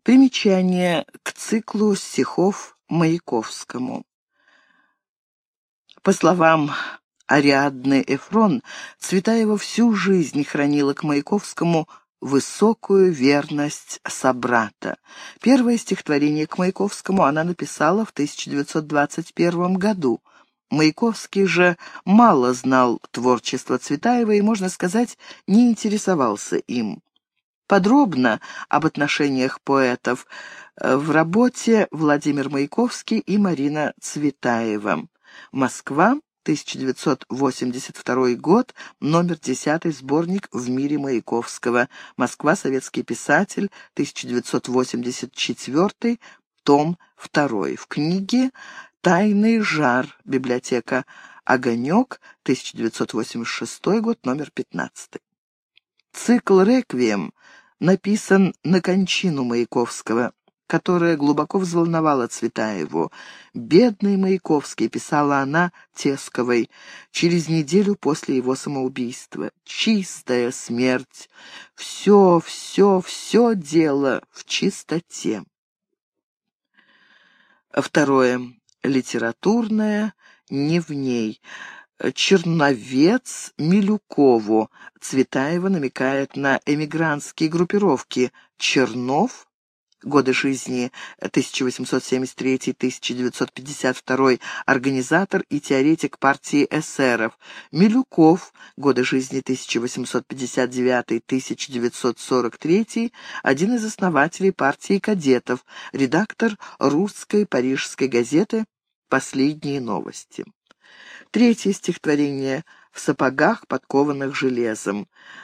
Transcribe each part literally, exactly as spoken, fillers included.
Примечание к циклу стихов Маяковскому. По словам Ариадны Эфрон, Цветаева всю жизнь хранила к Маяковскому высокую верность собрата. Первое стихотворение к Маяковскому она написала в тысяча девятьсот двадцать первом году. Маяковский же мало знал творчество Цветаевой и, можно сказать, не интересовался им. Подробно об отношениях поэтов в работе «Владимир Маяковский и Марина Цветаева». Москва, тысяча девятьсот восемьдесят второй год, номер десятый, сборник «В мире Маяковского». Москва, Советский писатель, тысяча девятьсот восемьдесят четвёртый, том второй. В книге «Тайный жар», библиотека «Огонек», тысяча девятьсот восемьдесят шестой год, номер пятнадцатый. Цикл «Реквием» написан на кончину Маяковского, которая глубоко взволновала Цветаеву. «Бедный Маяковский», — писала она Тесковой через неделю после его самоубийства. «Чистая смерть. Все, все, все дело в чистоте». Второе. Литературное не в ней. Черновец Милюкову. Цветаева намекает на эмигрантские группировки. Чернов, годы жизни тысяча восемьсот семьдесят третий — тысяча девятьсот пятьдесят второй, организатор и теоретик партии эсеров. Милюков, годы жизни тысяча восемьсот пятьдесят девятый — тысяча девятьсот сорок третий, один из основателей партии кадетов, редактор русской парижской газеты «Последние новости». Третье стихотворение «В сапогах, подкованных железом».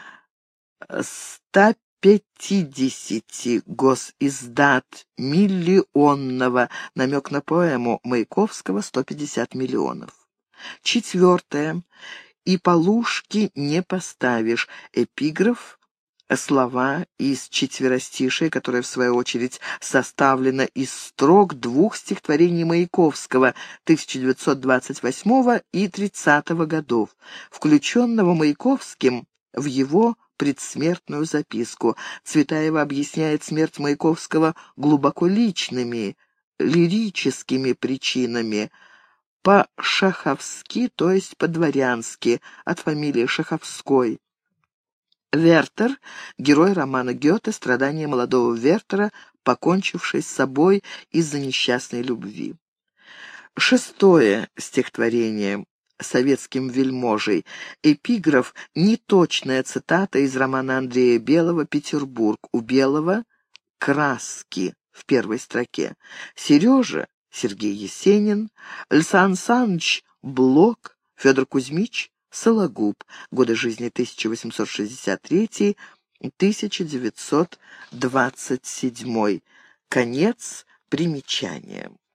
ста пятидесяти госиздат миллионного, намек на поэму Маяковского «сто пятьдесят миллионов». Четвертое. «И полушки не поставишь». Эпиграф, слова из четверостишия, которое, в свою очередь, составлено из строк двух стихотворений Маяковского тысяча девятьсот двадцать восьмого и тридцатого годов, включенного Маяковским в его предсмертную записку. Цветаева объясняет смерть Маяковского глубоко личными, лирическими причинами, по-шаховски, то есть по-дворянски, от фамилии Шаховской. Вертер — герой романа Гёте «Страдания молодого Вертера, покончивший с собой из-за несчастной любви». Шестое стихотворение советским вельможей. Эпиграф — неточная цитата из романа Андрея Белого «Петербург». У Белого краски в первой строке. Сережа — Сергей Есенин, Сан Саныч — Блок, Федор Кузьмич — Сологуб. Годы жизни тысяча восемьсот шестьдесят третий — тысяча девятьсот двадцать седьмой. Конец примечания.